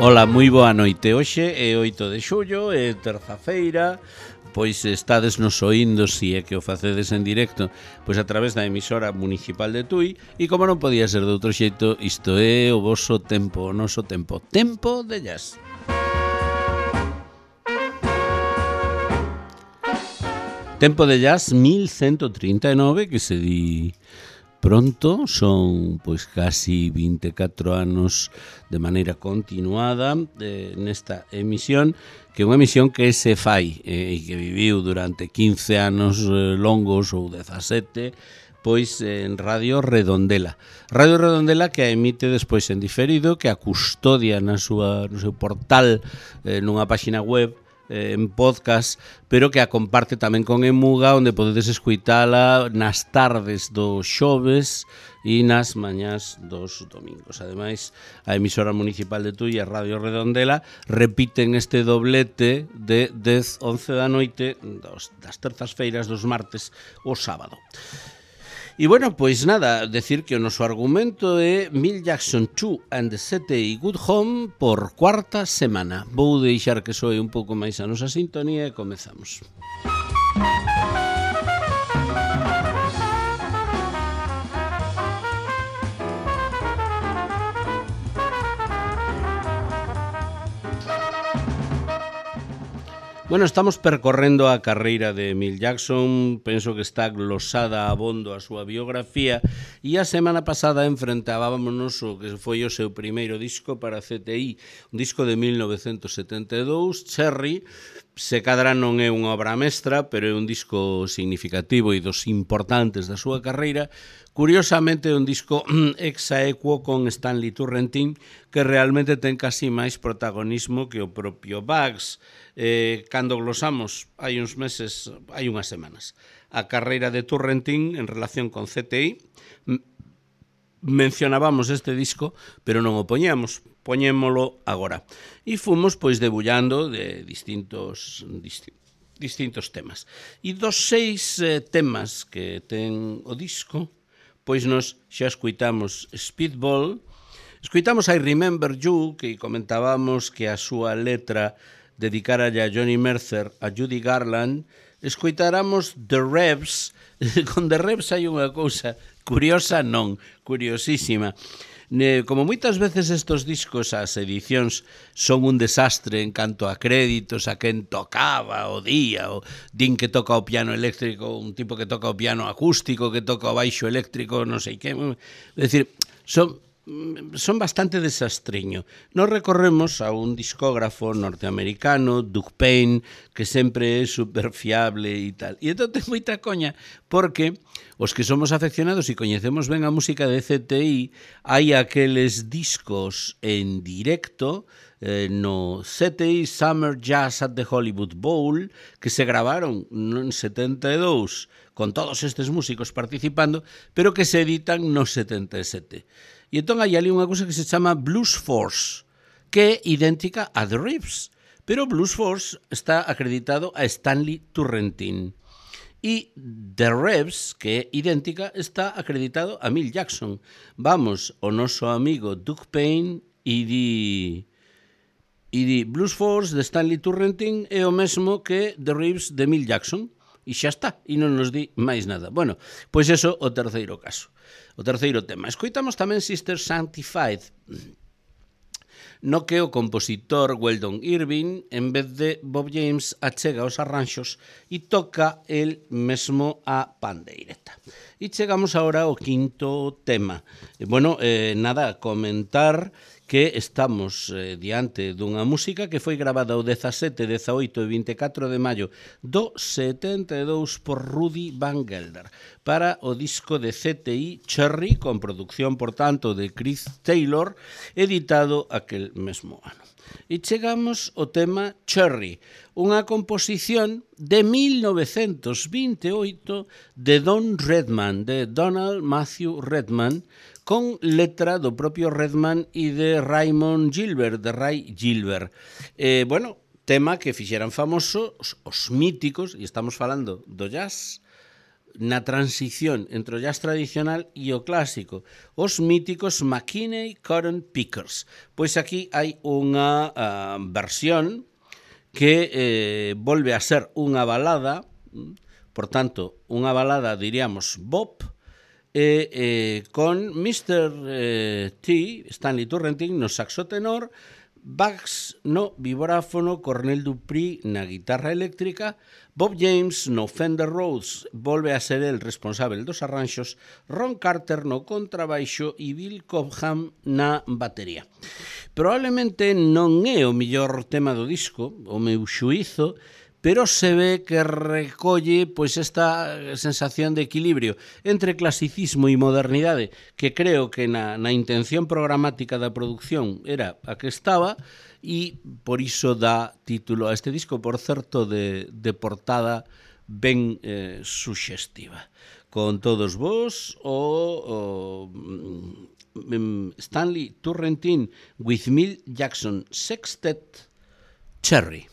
Ola, moi boa noite. Hoxe é 8 de xullo, é terza-feira. Pois estades nos oíndo, si é que o facedes en directo, pois a través da emisora municipal de Tui. E como non podía ser de outro xeito, isto é o voso tempo, o noso tempo. Tempo de jazz. Tempo de jazz 1139, que se di pronto, son pois casi 24 anos de maneira continuada nesta emisión, que é unha emisión que se fai e que viviu durante 15 anos longos ou 17, pois en Radio Redondela. Radio Redondela que a emite despois en diferido, que a custodia no seu portal, nunha páxina web, en podcast, pero que a comparte tamén con Emuga, onde podedes escuitala nas tardes dos xoves e nas mañás dos domingos. Ademais, a emisora municipal de Tui e a Radio Redondela repiten este doblete de 10-11 da noite das terzas-feiras dos martes o sábado. E bueno, pois nada, decir que o noso argumento é Milt Jackson 2 and the CTI Good Home por cuarta semana. Vou deixar que soe un pouco máis a nosa sintonía e comezamos. Bueno, estamos percorrendo a carreira de Milt Jackson, penso que está glosada abondo a súa biografía, e a semana pasada enfrentábamos o que foi o seu primeiro disco para CTI, un disco de 1972, Cherry. Se cadra non é unha obra mestra, pero é un disco significativo e dos importantes da súa carreira. Curiosamente é un disco exaequo con Stanley Turrentine, que realmente ten casi máis protagonismo que o propio Bugs. Cando glosamos hai uns meses, hai unhas semanas, a carreira de Turrentine en relación con CTI, mencionábamos este disco, pero non o poñémolo agora. E fomos pois debullando de distintos temas. E dos 6 temas que ten o disco, pois nos xa escuitamos Speedball, escuitamos I Remember You, que comentábamos que a súa letra dedicara a Johnny Mercer, a Judy Garland. Escoitáramos The Revs. Con The Revs hai unha cousa curiosa, non, curiosísima. Como moitas veces estos discos, as edicións, son un desastre en canto a créditos, a quen tocaba o día, o din que toca o piano eléctrico, un tipo que toca o piano acústico, que toca o baixo eléctrico, non sei que. É dicir, son bastante desastriño. Nos recorremos a un discógrafo norteamericano, Doug Payne, que sempre é super fiable e tal. E entón ten moita coña, porque os que somos afeccionados e coñecemos ben a música de CTI, hai aqueles discos en directo no CTI Summer Jazz at the Hollywood Bowl, que se gravaron en 72 con todos estes músicos participando, pero que se editan no 77. E entón hai ali unha cousa que se chama Blues Force, que é idéntica a The Revs, pero Blues Force está acreditado a Stanley Turrentine. E The Revs, que é idéntica, está acreditado a Milt Jackson. Vamos, o noso amigo Doug Payne e di Blues Force de Stanley Turrentine é o mesmo que The Revs de Milt Jackson. E xa está, e non nos di máis nada. Bueno, pois eso, o terceiro caso. O terceiro tema. Escoitamos tamén Sister Sanctified, no que o compositor Weldon Irving, en vez de Bob James, achega os arranxos e toca el mesmo a pandeireta. E chegamos agora ao quinto tema. Bueno, nada, comentar que estamos diante dunha música que foi gravada o 17, 18 e 24 de maio do 72 por Rudy Van Gelder para o disco de CTI Cherry, con producción, por tanto, de Chris Taylor, editado aquel mesmo ano. E chegamos ao tema Cherry, unha composición de 1928 de Donald Matthew Redman, con letra do propio Redman e de Raymond Gilbert, de Ray Gilbert. Bueno, tema que fixeran famosos os míticos, e estamos falando do jazz, na transición entre o jazz tradicional e o clásico, os míticos McKinney Cotton Pickers. Pois aquí hai unha versión que volve a ser unha balada, por tanto, unha balada, diríamos, bop, con Mr. T, Stanley Turrentine, no saxo tenor, Bugs no vibráfono, Cornel Dupree na guitarra eléctrica, Bob James no Fender Rhodes, volve a ser el responsable dos arranxos, Ron Carter no contrabaixo e Bill Cobham na batería. Probablemente non é o mellor tema do disco, o meu xuízo, pero se ve que recolle pois esta sensación de equilibrio entre clasicismo e modernidade, que creo que na intención programática da producción era a que estaba, e por iso dá título a este disco, por certo, de portada ben suxestiva. Con todos vos, o Stanley Turrentine with Milt Jackson Sextet, Cherry.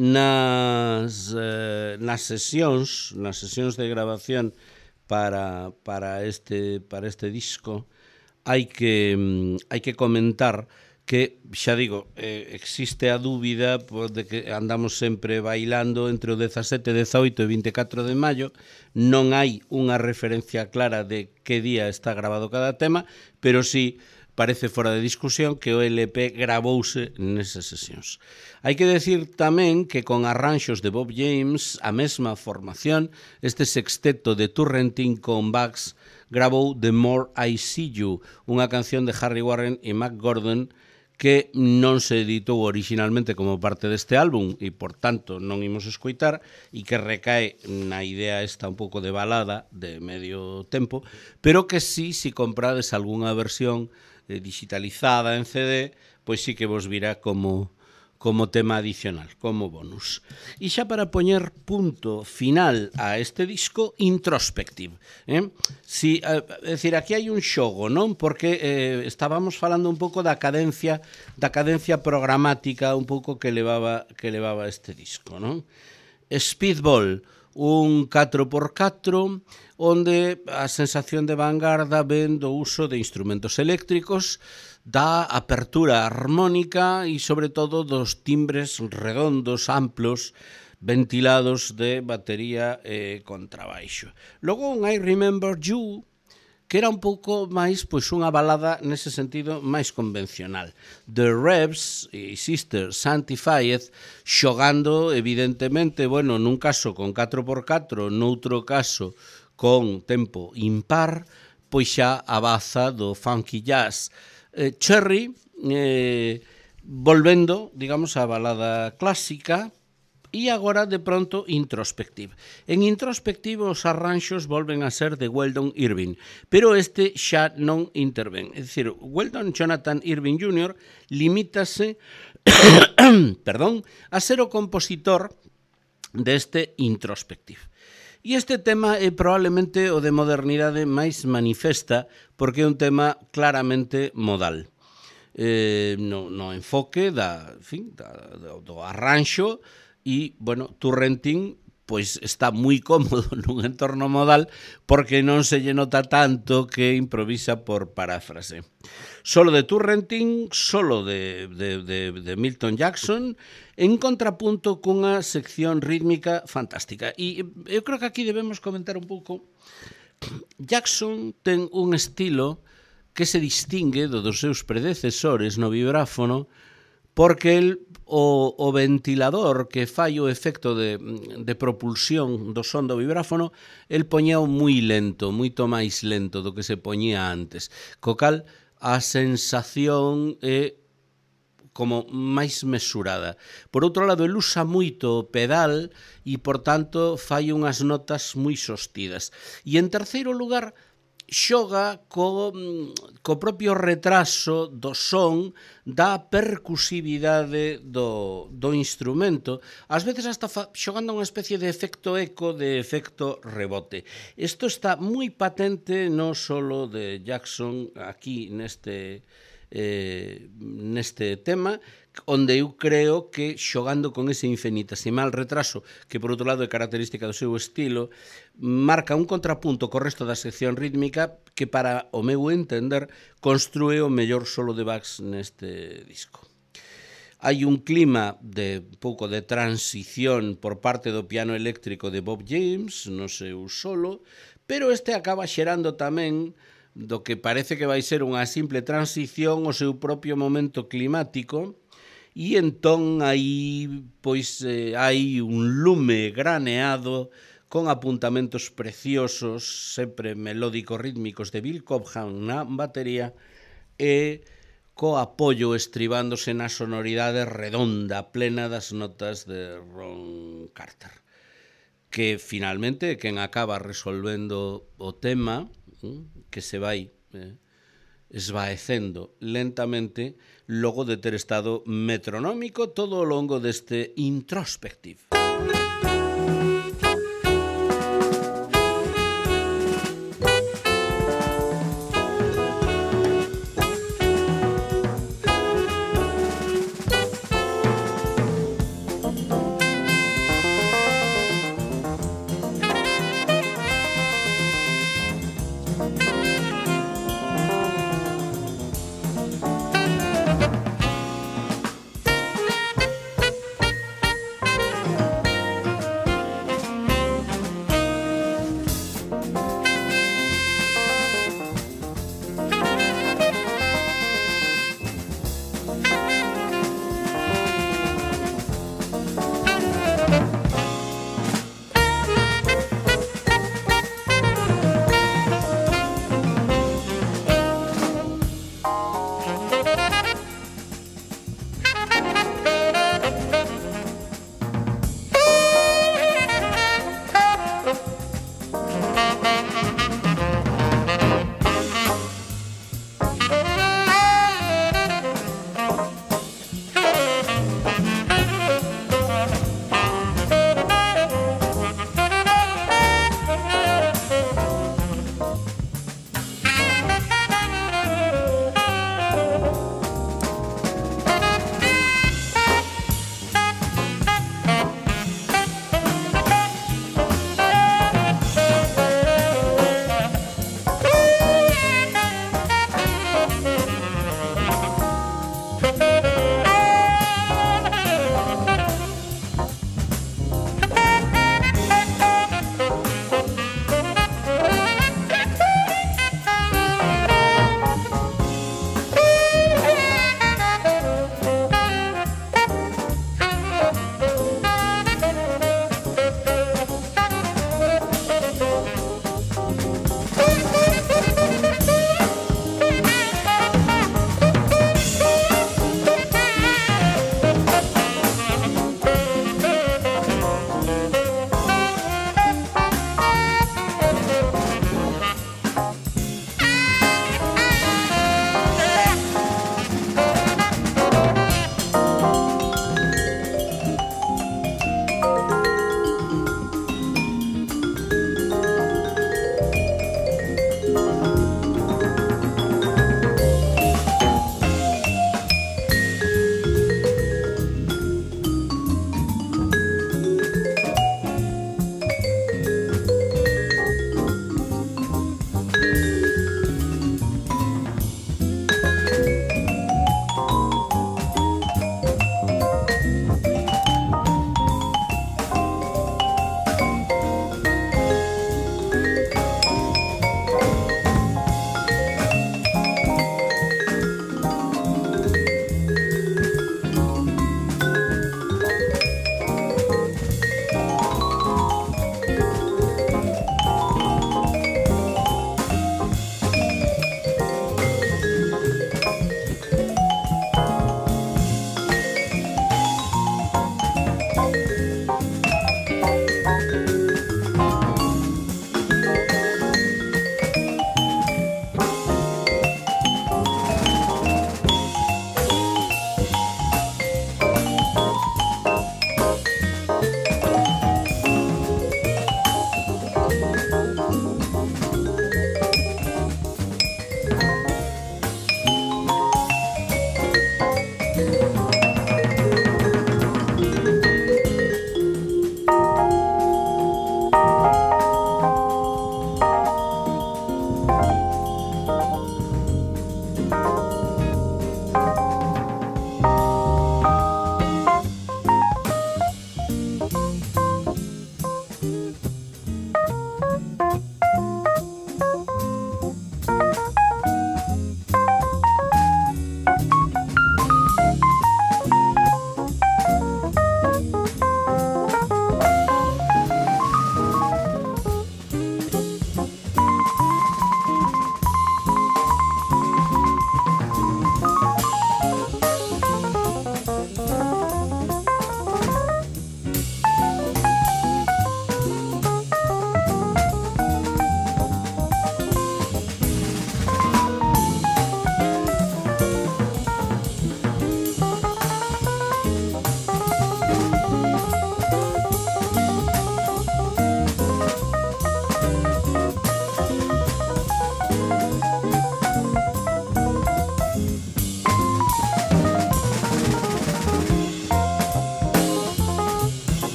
nas sesións de grabación para este disco hai que comentar que, xa digo, existe a dúbida de que andamos sempre bailando entre o 17, 18 e 24 de maio. Non hai unha referencia clara de que día está grabado cada tema, pero sí parece fora de discusión que o LP gravouse nesas sesións. Hai que decir tamén que con arranxos de Bob James, a mesma formación, este sexteto de Turrentine con Bugs gravou The More I See You, unha canción de Harry Warren e Mac Gordon que non se editou originalmente como parte deste álbum e, por tanto, non imos escoitar, e que recae na idea esta un pouco de balada de medio tempo, pero que si comprades algunha versión digitalizada en CD, pois sí que vos virá como tema adicional, como bonus. E xa para poñer punto final a este disco, Introspective. É dicir, aquí hai un xogo, non? Porque estábamos falando un pouco da cadencia programática un pouco que levaba este disco, non? Speedball, un 4x4, onde a sensación de vanguarda ven do uso de instrumentos eléctricos, da apertura armónica e, sobre todo, dos timbres redondos, amplos, ventilados de batería e contrabaixo. Logo, un I Remember You, que era un pouco máis, pois, unha balada nese sentido máis convencional. The Revs e Sister Sanctified xogando, evidentemente, bueno, nun caso con 4x4, noutro caso con tempo impar, pois xa a baza do funky jazz. Cherry, volvendo, digamos, á balada clásica, e agora, de pronto, Introspective. En Introspective os arranxos volven a ser de Weldon Irving, pero este xa non intervén. É dicir, Weldon Jonathan Irving Jr. limítase a ser o compositor deste Introspective. E este tema é probablemente o de modernidade máis manifesta, porque é un tema claramente modal. No enfoque do arranxo, e, bueno, Turrentine pois está moi cómodo nun entorno modal porque non se lle nota tanto que improvisa por paráfrase. Solo de Turrentine, solo de Milton Jackson, en contrapunto cunha sección rítmica fantástica. E eu creo que aquí debemos comentar un pouco. Jackson ten un estilo que se distingue dos seus predecesores no vibráfono, porque o ventilador que fai o efecto de propulsión do son do vibráfono, el poñeo moi lento, moito máis lento do que se poñía antes, co cal a sensación é como máis mesurada. Por outro lado, el usa moito o pedal e, por tanto, fai unhas notas moi sostidas. E, en terceiro lugar, xoga co propio retraso do son, da percusividade do instrumento, ás veces hasta xogando unha especie de efecto eco, de efecto rebote. Isto está moi patente non solo de Jackson aquí neste tema, onde eu creo que xogando con ese infinitesimal retraso, que por outro lado é característica do seu estilo, marca un contrapunto co resto da sección rítmica que, para o meu entender, construe o mellor solo de Bugs neste disco. Hai un clima de un pouco de transición por parte do piano eléctrico de Bob James no seu solo, pero este acaba xerando tamén do que parece que vai ser unha simple transición o seu propio momento climático, e entón aí hai un lume graneado con apuntamentos preciosos, sempre melódicos rítmicos de Bill Cobham na batería e co apoio estribándose na sonoridade redonda, plena das notas de Ron Carter, que finalmente quen acaba resolvendo o tema, que se vai esvaecendo lentamente logo de ter estado metronómico todo o longo deste Introspective.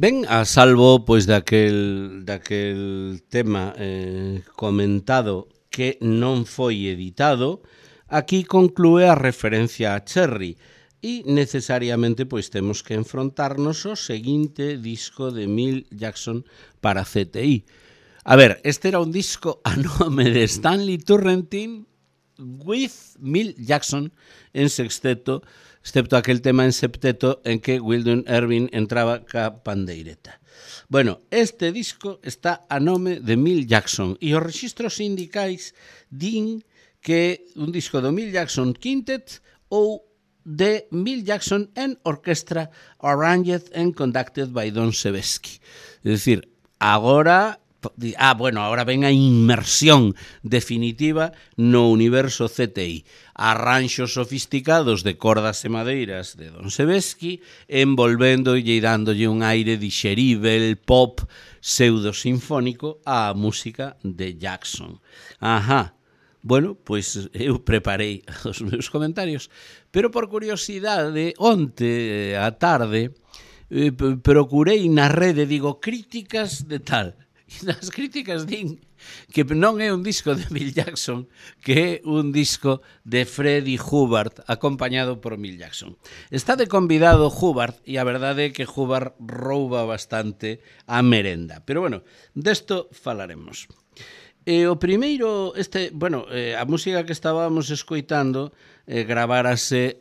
Ben, a salvo pois daquel tema comentado que non foi editado, aquí conclúe a referencia a Cherry e necesariamente pois temos que enfrontarnos ao seguinte disco de Milt Jackson para CTI. A ver, este era un disco a nome de Stanley Turrentine with Milt Jackson en sexteto, excepto aquel tema en septeto en que Wildon Irving entraba ca pandeireta. Bueno, este disco está a nome de Milt Jackson e os rexistros sindicais din que un disco do Milt Jackson Quintet ou de Milt Jackson en orquestra arranged and conducted by Don Sebesky. É dicir, agora ven a inmersión definitiva no universo CTI. Arranxos sofisticados de cordas e madeiras de Don Sebesky, envolvéndolle e dándolle un aire dixerível, pop, pseudo-sinfónico á música de Jackson. Ajá. Bueno, pois eu preparei os meus comentarios, pero por curiosidade, onte á tarde, procurei na rede, digo, críticas de tal. E nas críticas din que non é un disco de Milt Jackson, que é un disco de Freddie Hubbard, acompañado por Milt Jackson. Está de convidado Hubbard, e a verdade é que Hubbard rouba bastante a merenda. Pero bueno, desto falaremos. O primeiro, a música que estábamos escoitando gravárase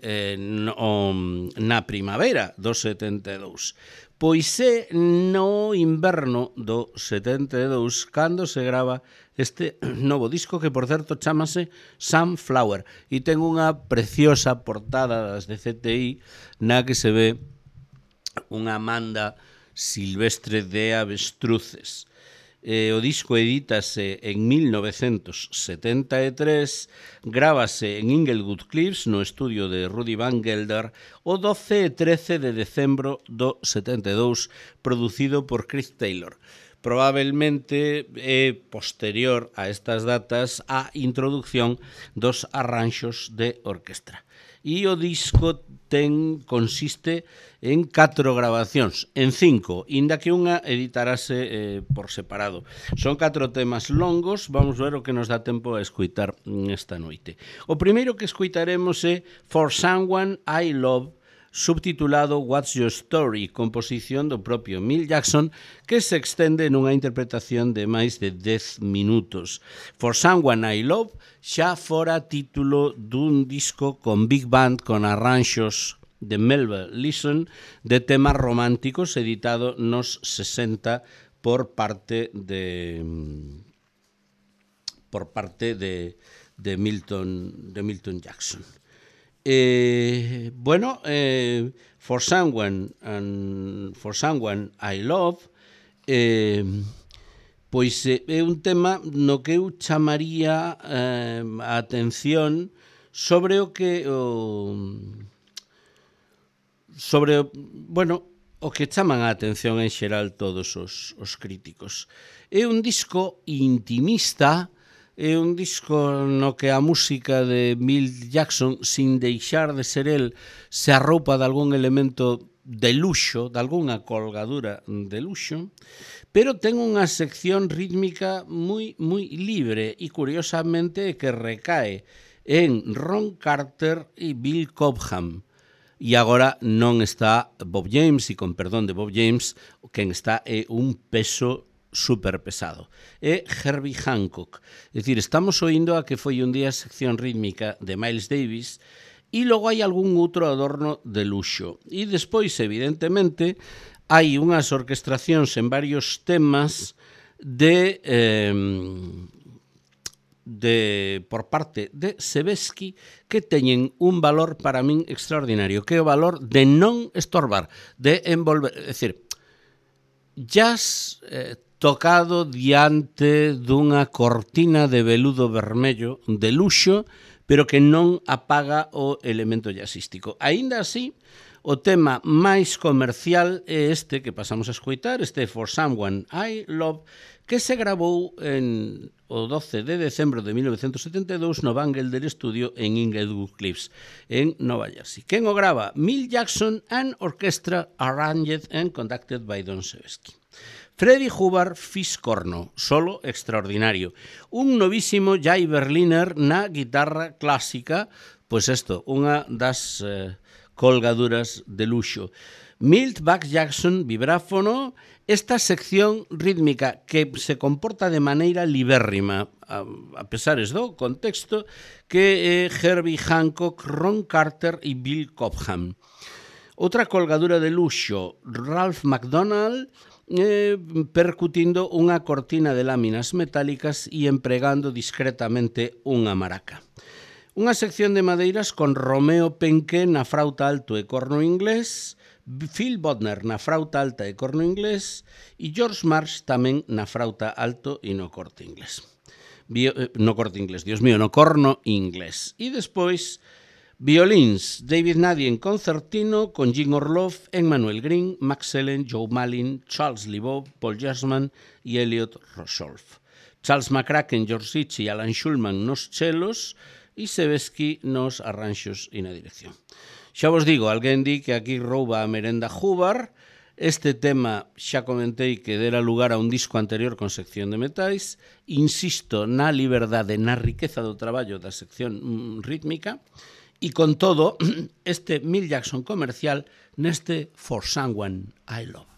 na primavera do 72. Pois é no inverno do 72 cando se grava este novo disco que, por certo, chamase Sunflower e ten unha preciosa portada das de CTI na que se ve unha manda silvestre de avestruces. O disco edítase en 1973, grábase en Inglewood Cliffs, no estudio de Rudy Van Gelder, o 12 e 13 de decembro do 72, producido por Chris Taylor. Probablemente é posterior a estas datas a introducción dos arranxos de orquestra. E o disco consiste en 4 grabacións, en 5, inda que unha editarase por separado. Son 4 temas longos, vamos ver o que nos dá tempo a escoitar esta noite. O primeiro que escoitaremos é For Someone I Love, subtitulado What's Your Story, composición do propio Milt Jackson, que se extende nunha interpretación de máis de 10 minutos. For Someone I Love xa fora título dun disco con big band con arranxos de Melba Leeson de temas románticos editado nos 60 por parte de Milton Jackson. For Someone I Love pois é un tema no que eu chamaría a atención sobre o que o que chaman a atención en xeral todos os críticos. É un disco intimista, é un disco no que a música de Milt Jackson, sin deixar de ser el, se arroupa de algún elemento de luxo, de algunha colgadura de luxo, pero ten unha sección rítmica moi libre e curiosamente que recae en Ron Carter e Bill Cobham. E agora non está Bob James, e con perdón de Bob James, quen está é un peso super pesado. É Herbie Hancock. É dicir, estamos oindo a que foi un día a sección rítmica de Miles Davis e logo hai algún outro adorno de luxo. E despois, evidentemente, hai unhas orquestracións en varios temas por parte de Sebesky que teñen un valor para min extraordinario, que é o valor de non estorbar, de envolver, é dicir, jazz tocado diante dunha cortina de veludo vermello de luxo, pero que non apaga o elemento jazzístico. Aínda así, O tema máis comercial é este que pasamos a escoitar, este For Someone I Love, que se gravou o 12 de decembro de 1972 no Bangalore Studio en Inglewood Cliffs, en Nova Jersey. Quen o grava? Milt Jackson and Orchestra, arranged and conducted by Don Sebesky. Freddie Hubbard Fiscorno, solo extraordinario. Un novísimo Jay Berliner na guitarra clásica, pois isto, unha das colgaduras de luxo. Milt Buck Jackson, vibráfono, esta sección rítmica que se comporta de maneira libérrima, a pesares do contexto, que é Herbie Hancock, Ron Carter e Bill Cobham. Outra colgadura de luxo, Ralph McDonald, percutindo unha cortina de láminas metálicas e empregando discretamente unha maraca. Unha sección de madeiras con Romeo Penque na frauta alto e corno inglés, Phil Bodner na frauta alta e corno inglés e George Marsh tamén na frauta alto e no corte inglés. No corno inglés. E despois violíns, David Nadie en concertino con Jim Orloff, Emmanuel Green, Max Ellen, Joe Malin, Charles Leboeuf, Paul Jasman e Elliot Rossolf. Charles McCracken, George Ritchie e Alan Schulman nos chelos e Sebesky nos arranxos e na dirección. Xa vos digo, alguén di que aquí rouba a merenda Hubbard. Este tema xa comentei que dera lugar a un disco anterior con sección de metais. Insisto na liberdade, na riqueza do traballo da sección rítmica. E con todo, este Milt Jackson comercial neste For Someone I Love.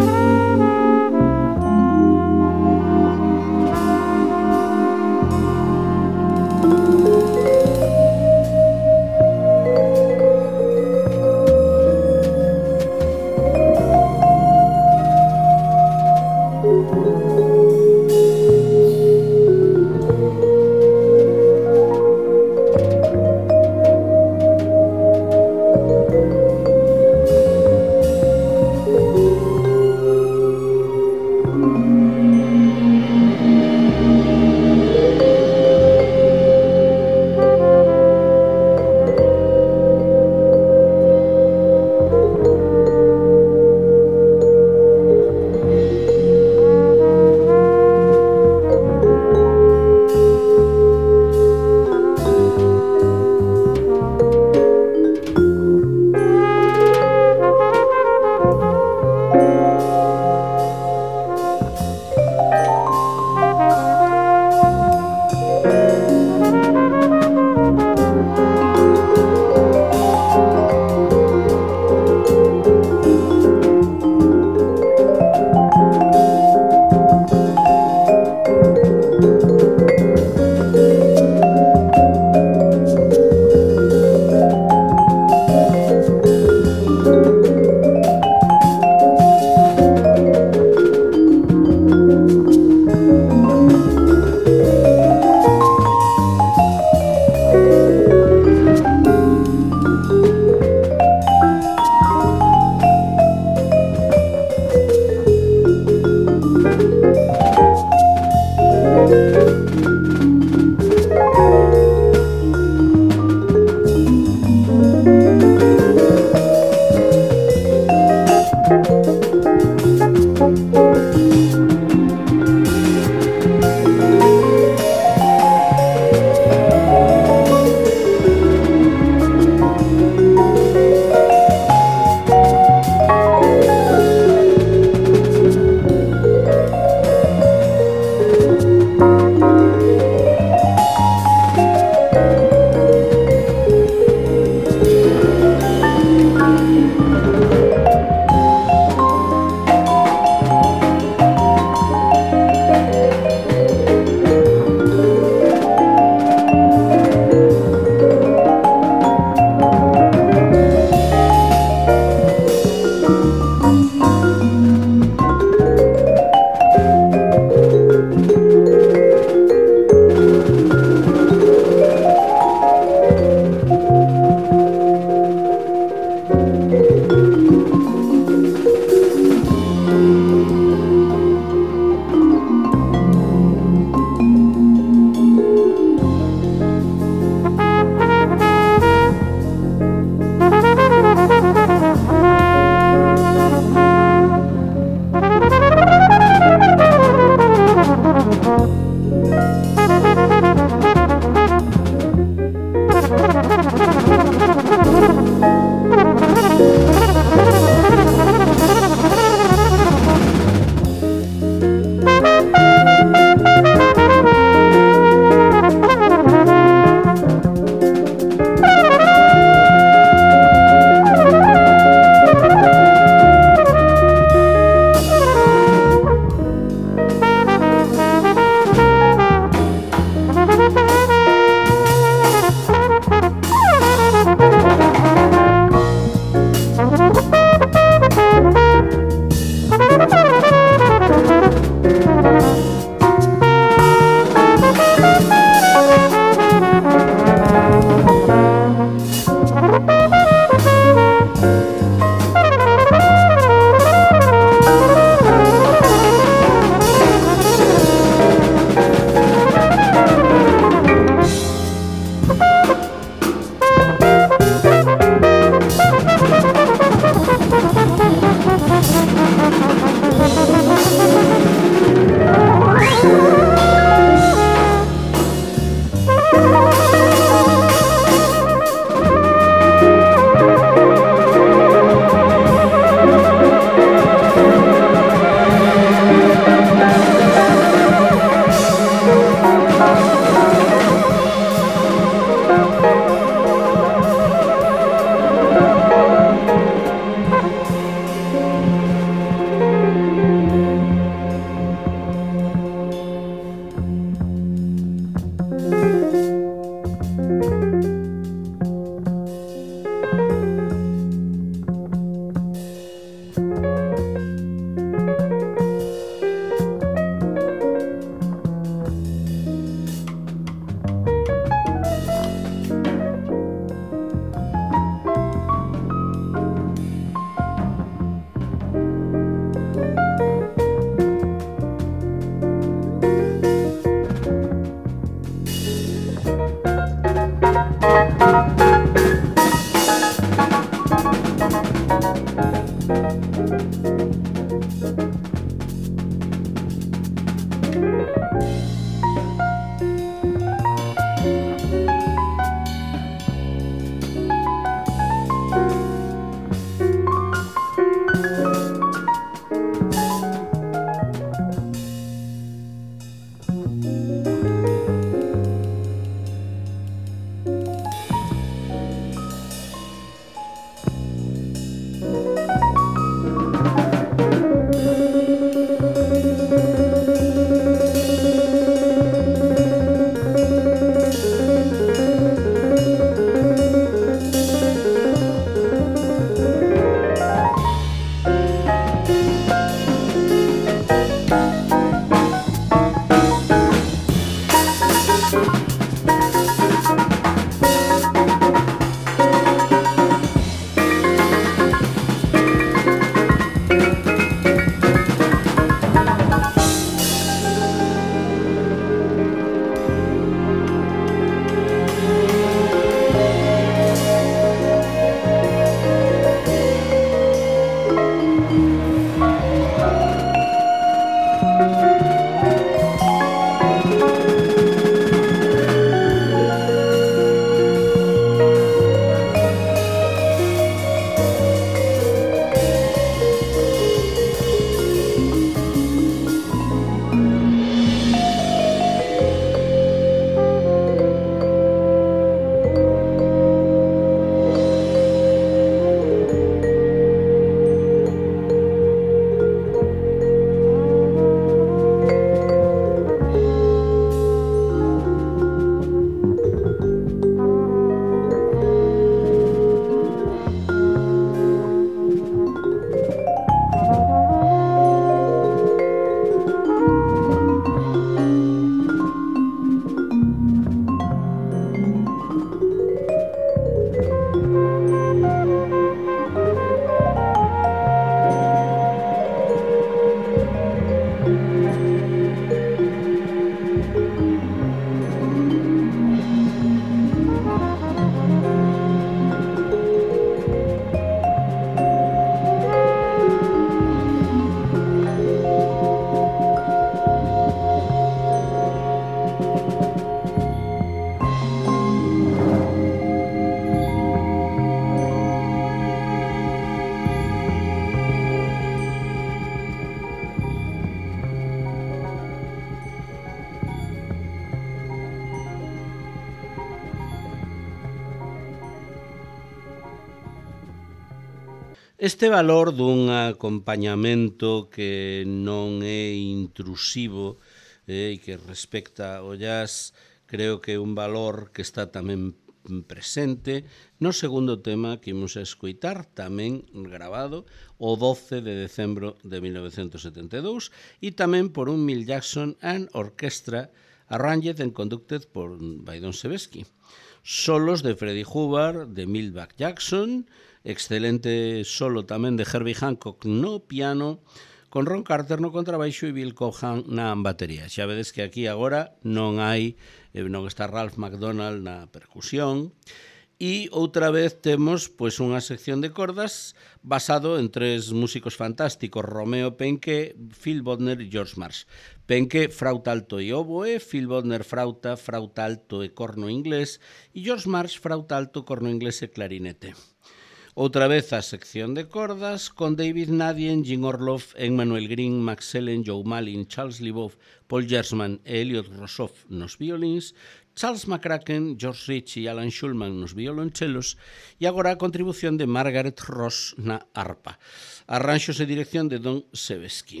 Este valor dun acompañamento que non é intrusivo e que respecta o jazz, creo que é un valor que está tamén presente no segundo tema que imos a escoitar, tamén grabado o 12 de decembro de 1972 e tamén por un Milt Jackson and Orchestra arranged and conducted by Don Sebesky. Solos de Freddie Hubbard, de Milt Jackson, excelente solo tamén de Herbie Hancock no piano, con Ron Carter no contrabaixo e Bill Cohan na batería. Xa vedes que aquí agora non está Ralph McDonald na percusión. E outra vez temos pois unha sección de cordas basado en tres músicos fantásticos, Romeo Penke, Phil Bodner e George Marsh. Penke, frauta alto e oboe, Phil Bodner, frauta alto e corno inglés, e George Marsh, frauta alto, corno inglés e clarinete. Outra vez a sección de cordas con David Nadien, Jim Orloff, Emmanuel Green, Max Ellen, Joe Malin, Charles Leboeuf, Paul Gersman e Elliot Rossoff nos violins, Charles McCracken, George Rich e Alan Schulman nos violonchelos e agora a contribución de Margaret Ross na arpa. Arranxos e dirección de Don Sebesky.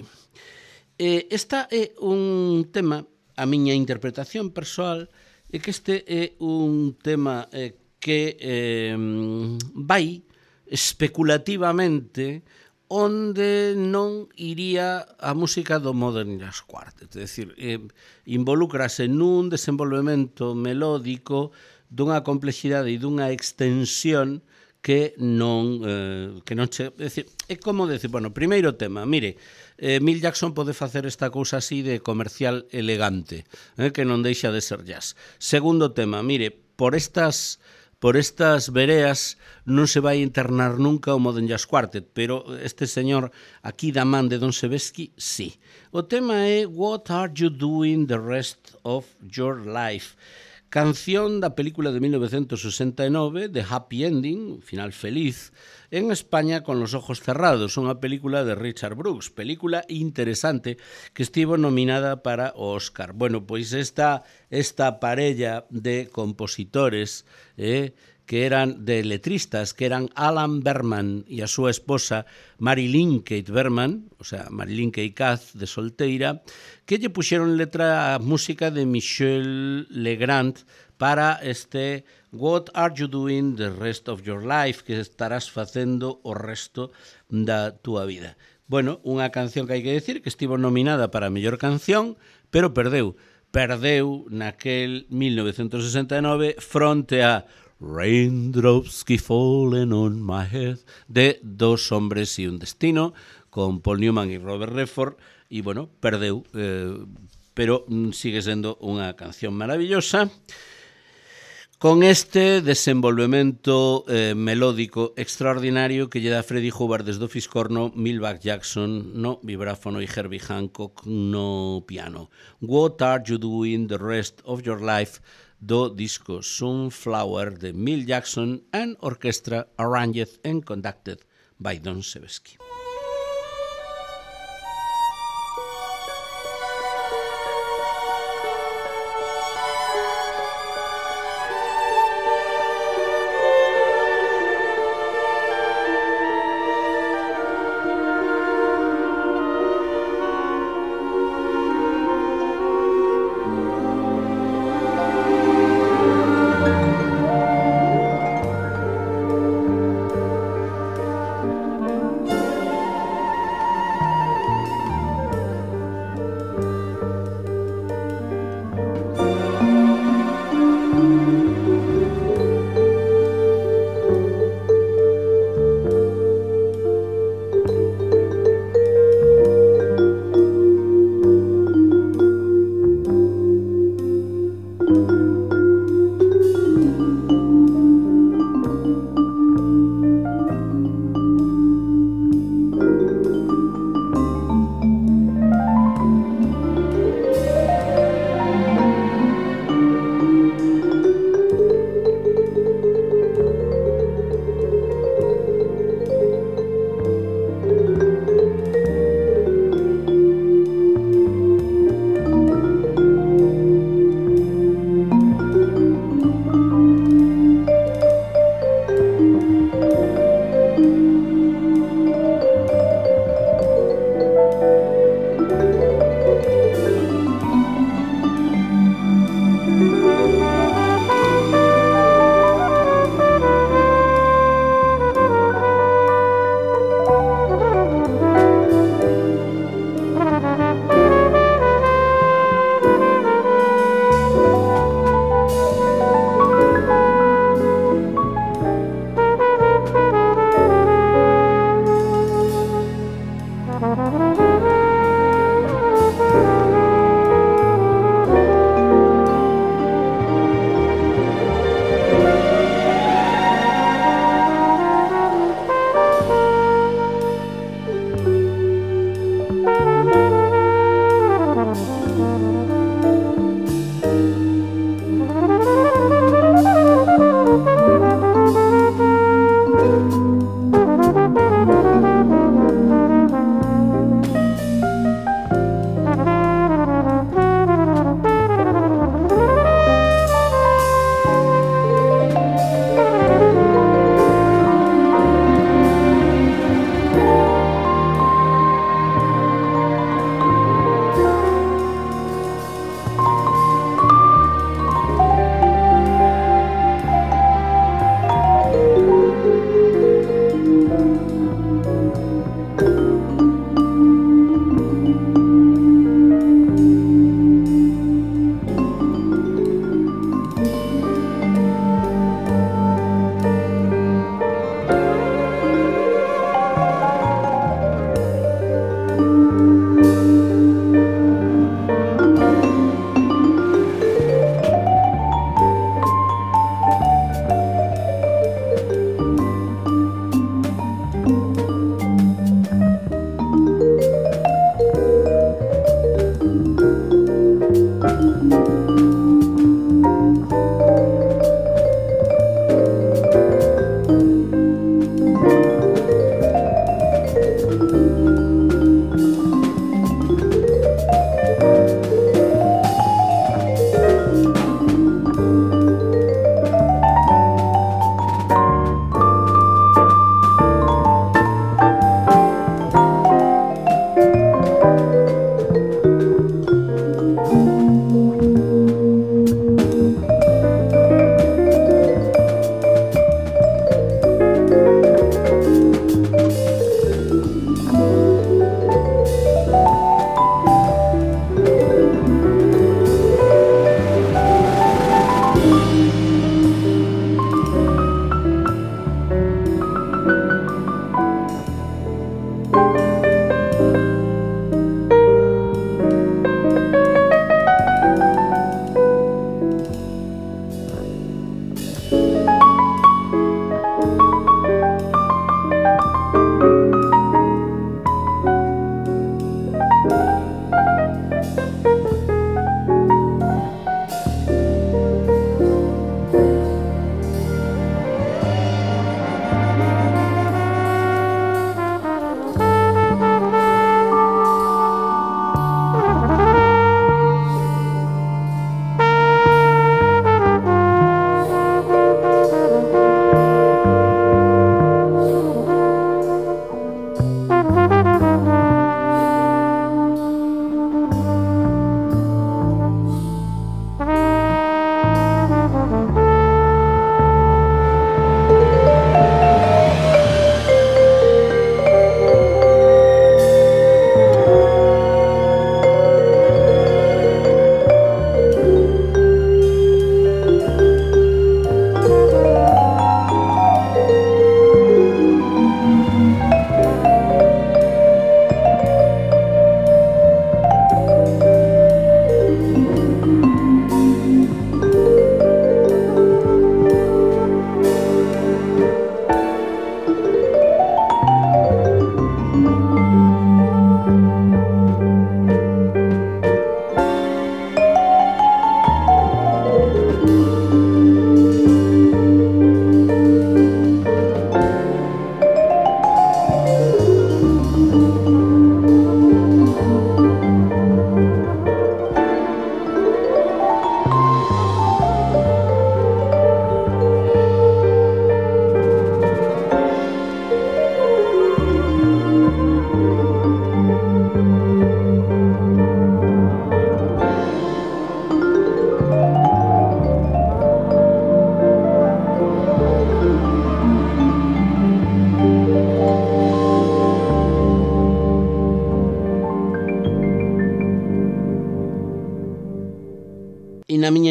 Esta é un tema, a miña interpretación persoal, é que este é un tema que vai especulativamente onde non iría a música do Modern Jazz Quartet. É dicir, involúcrase nun desenvolvemento melódico dunha complexidade e dunha extensión que non che... É dicir, é como decir, bueno, primeiro tema, mire, Milt Jackson pode facer esta cousa así de comercial elegante, que non deixa de ser jazz. Segundo tema, mire, por estas vereas non se vai internar nunca o Modern Jazz Quartet, pero este señor aquí da man de Don Sebesky, sí. O tema é What Are You Doing the Rest of Your Life? Canción da película de 1969 de Happy Ending, final feliz, en España con los ojos cerrados, unha película de Richard Brooks, película interesante que estivo nominada para o Oscar. Bueno, pois esta parella de compositores que eran de letristas, que eran Alan Berman e a súa esposa Marilyn Kate Berman, o sea, Marilyn Kate Kath de solteira, que lle puxeron letra a música de Michel Legrand para este What Are You Doing the Rest of Your Life, que estarás facendo o resto da túa vida. Bueno, unha canción que hai que decir que estivo nominada para a mellor canción, pero perdeu naquel 1969 fronte a Raindrops Keep Falling on My Head de Dos hombres y un destino con Paul Newman e Robert Redford e, bueno, perdeu, pero sigue sendo unha canción maravillosa con este desenvolvemento melódico extraordinario que lle dá Freddie Hubbard desde o fiscorno, Milt Jackson no vibráfono e Herbie Hancock no piano. What Are You Doing the Rest of Your Life do disco Sunflower de Milt Jackson and Orchestra arranged and conducted by Don Sebesky.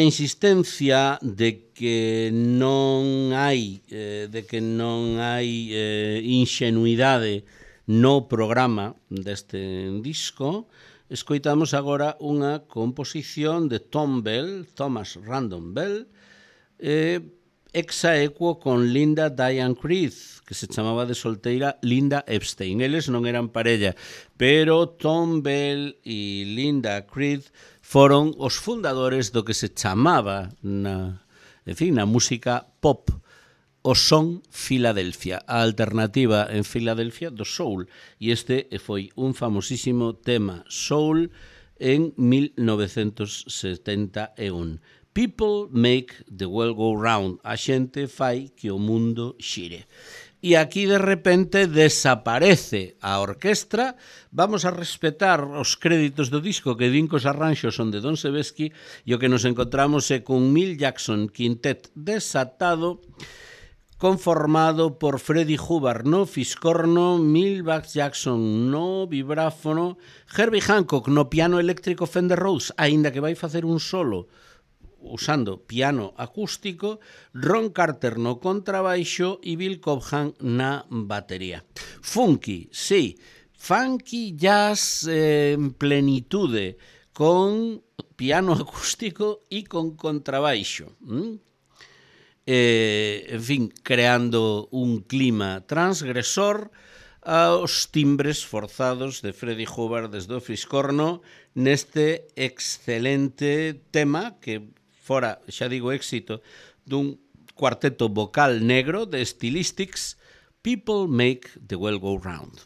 insistencia de que non hai inxenuidade no programa deste disco, escoitamos agora unha composición de Thomas Random Bell, ex aequo con Linda Diane Creed, que se chamaba de solteira Linda Epstein. Eles non eran parella, pero Tom Bell e Linda Creed foron os fundadores do que se chamaba na música pop o son Filadelfia, a alternativa en Filadelfia do soul, e este foi un famosísimo tema soul en 1971. People make the world go round. A xente fai que o mundo xire. E aquí de repente desaparece a orquestra. Vamos a respetar os créditos do disco, que din que os arranxos son de Don Sebesky, e o que nos encontramos é con Milt Jackson Quintet desatado, conformado por Freddie Hubbard no fiscorno, Milt Jackson no vibráfono, Herbie Hancock no piano eléctrico Fender Rhodes, aínda que vai facer un solo usando piano acústico, Ron Carter no contrabaixo e Bill Cobham na batería. Funky, sí, funky jazz en plenitude, con piano acústico e con contrabaixo. En fin, creando un clima transgresor aos timbres forzados de Freddie Hubbard desde o fiscorno neste excelente tema que fora, xa digo, éxito dun cuarteto vocal negro de Stylistics, People Make the World Go Round.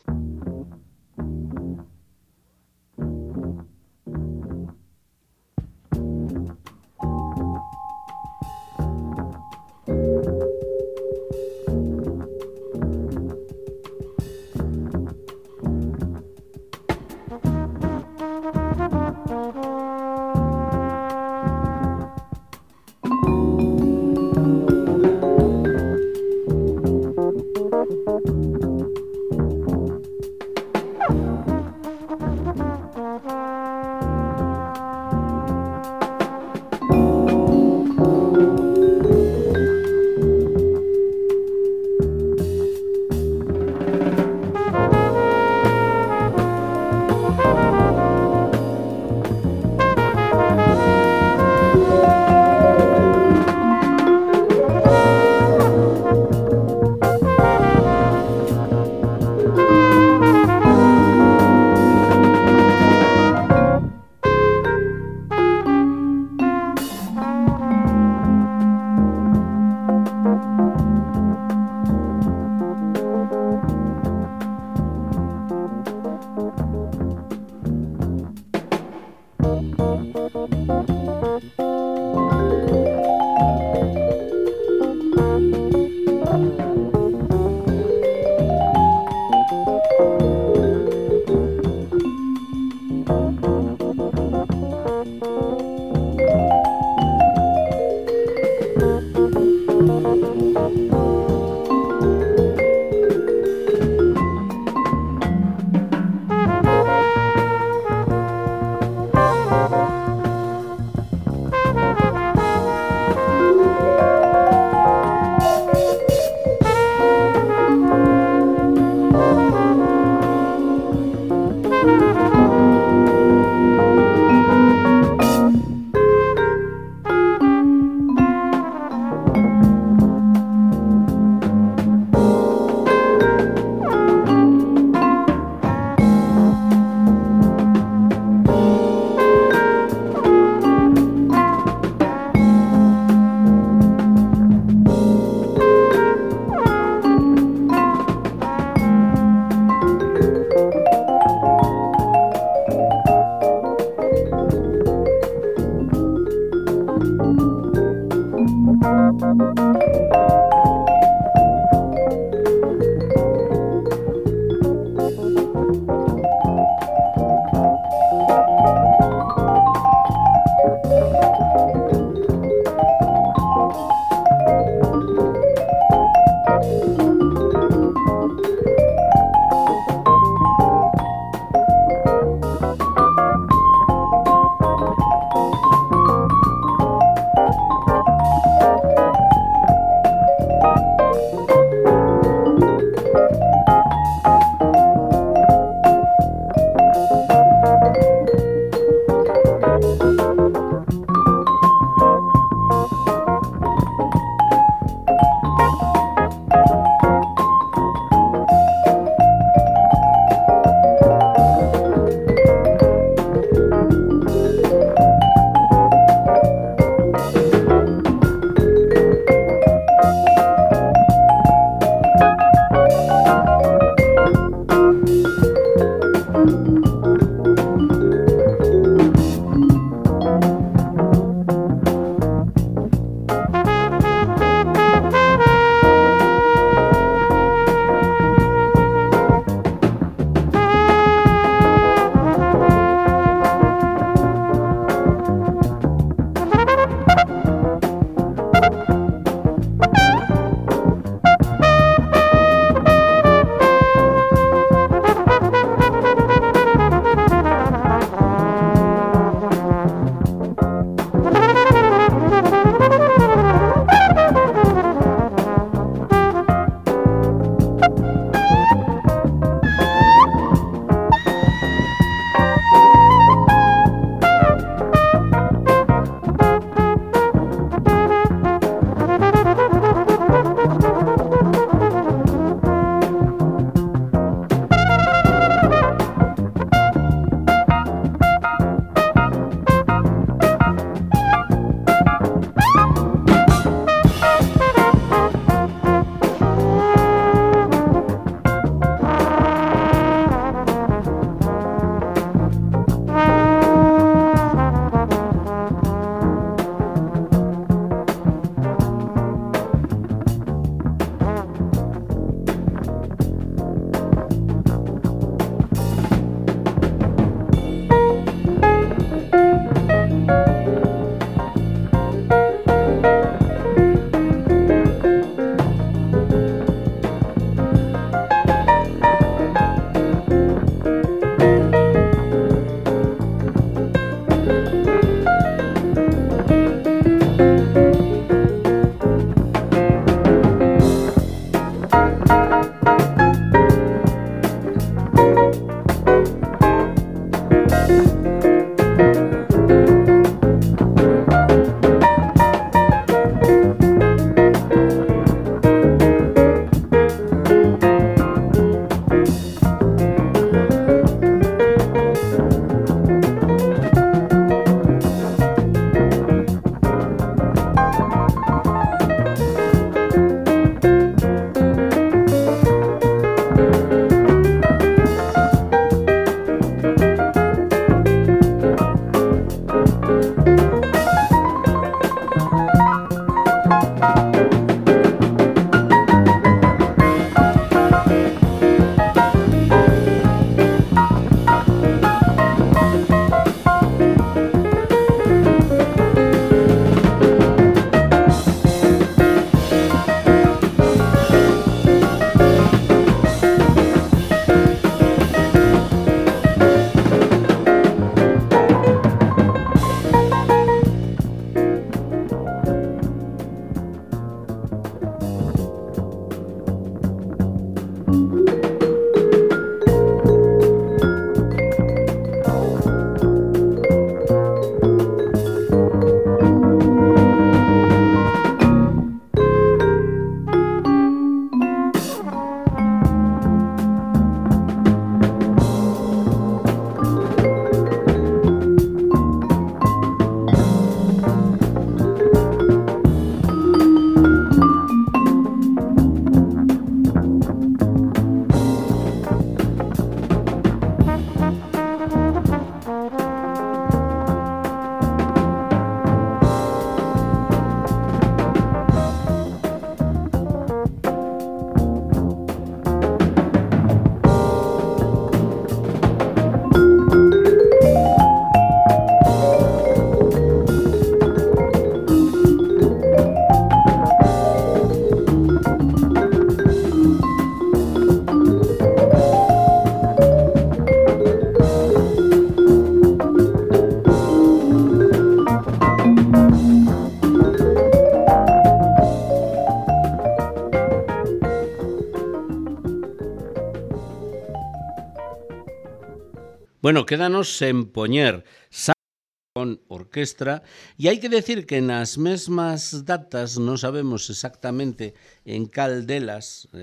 Bueno, quédanos sen poñer con orquestra, e hai que decir que nas mesmas datas non sabemos exactamente en cal delas,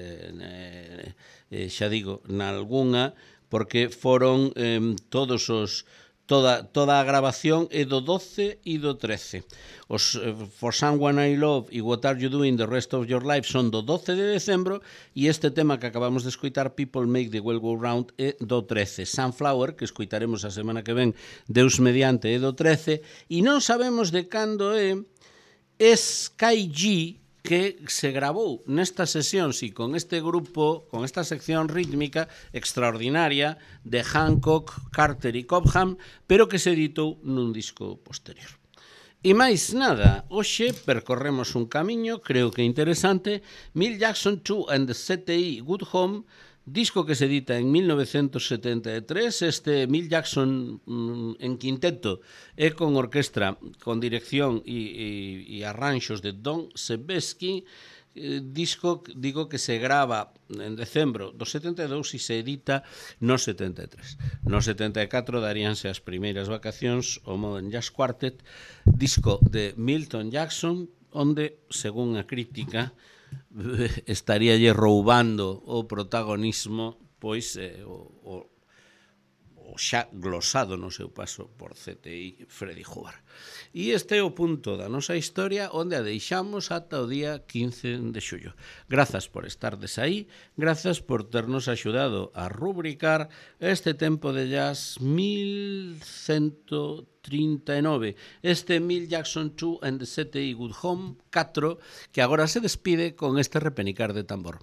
xa digo, nalgunha, porque foron toda a grabación é do 12 e do 13. Os For Someone I Love e What Are You Doing the Rest of Your Life son do 12 de decembro e este tema que acabamos de escoitar, People Make the World Go Round, é do 13. Sunflower, que escoitaremos a semana que ven, Deus mediante, é do 13 e non sabemos de cando é Sky G, que se grabou nestas sesións e con este grupo, con esta sección rítmica extraordinaria de Hancock, Carter e Cobham, pero que se editou nun disco posterior. E máis nada, hoxe percorremos un camiño, creo que interesante, Milt Jackson 2 and the CTI Good Home, disco que se edita en 1973, este Milt Jackson en quinteto e con orquestra, con dirección e arranxos de Don Sebesky, disco, digo, que se grava en decembro do 72 e se edita no 73. No 74 daríanse as primeiras vacacións o Modern Jazz Quartet, disco de Milton Jackson, onde, según a crítica, estaríalle roubando o protagonismo pois o xa glosado no seu paso por CTI Freddie Hubbard. E este é o punto da nosa historia onde a deixamos ata o día 15 de xullo. Grazas por estardes aí, grazas por ternos axudado a rubricar este tempo de jazz 1139, este Milt Jackson 2 and the CTI Good Home 4, que agora se despide con este repenicar de tambor.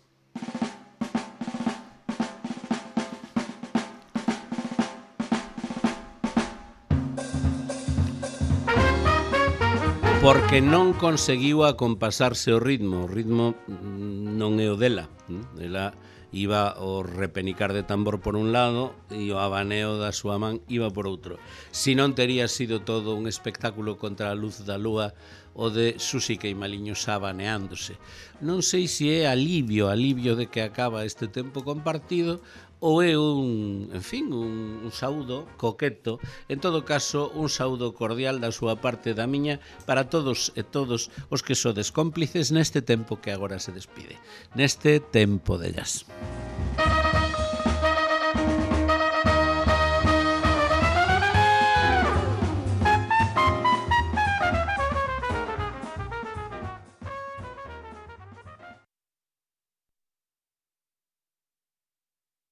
Porque non conseguiu acompasarse o ritmo non é o dela. Ela iba o repenicar de tambor por un lado e o abaneo da súa man iba por outro. Si non tería sido todo un espectáculo contra a luz da lúa o de Susi Queimaliños abaneándose. Non sei se é alivio de que acaba este tempo compartido ou é un saúdo coqueto, en todo caso, un saúdo cordial da súa parte da miña para todos e todos os que sodes cómplices neste tempo que agora se despide, neste tempo de jazz.